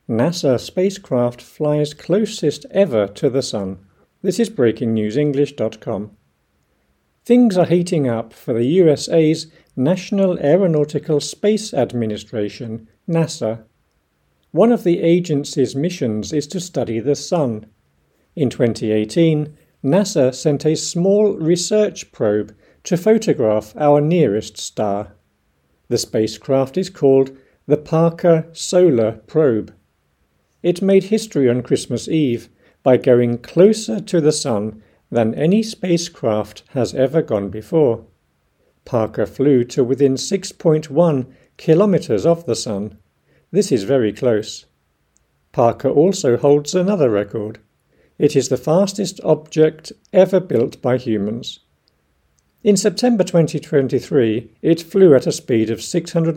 NASA spacecraft flies closest ever to the Sun. This is breakingnewsenglish.com. Things are heating up for the USA's National Aeronautical Space Administration, NASA. One of the agency's missions is to study the Sun. In 2018, NASA sent a small research probe to photograph our nearest star. The spacecraft is called the Parker Solar Probe. It made history on Christmas Eve by going closer to the Sun than any spacecraft has ever gone before. Parker flew to within 6.1 kilometers of the Sun. This is very close. Parker also holds another record. It is the fastest object ever built by humans. In September 2023, it flew at a speed of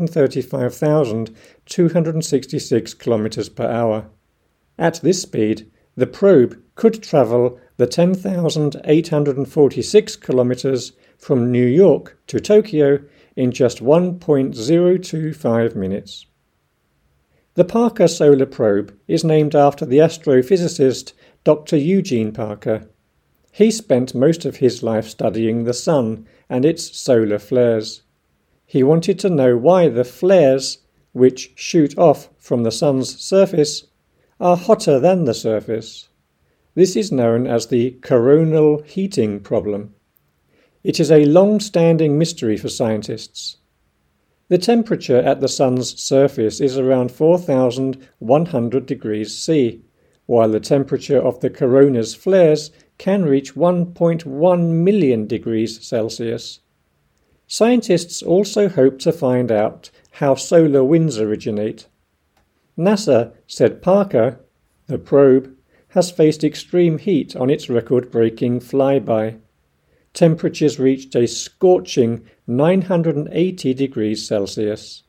635,266 kilometers per hour. At this speed, the probe could travel the 10,846 kilometers from New York to Tokyo in just 1.025 minutes. The Parker Solar Probe is named after the astrophysicist Dr. Eugene Parker. He spent most of his life studying the Sun and its solar flares. He wanted to know why the flares, which shoot off from the Sun's surface, are hotter than the surface. This is known as the coronal heating problem. It is a long-standing mystery for scientists. The temperature at the Sun's surface is around 4,100 degrees C, while the temperature of the corona's flares can reach 1.1 million degrees Celsius. Scientists also hope to find out how solar winds originate. NASA said Parker, the probe, has faced extreme heat on its record-breaking flyby. Temperatures reached a scorching 980 degrees Celsius.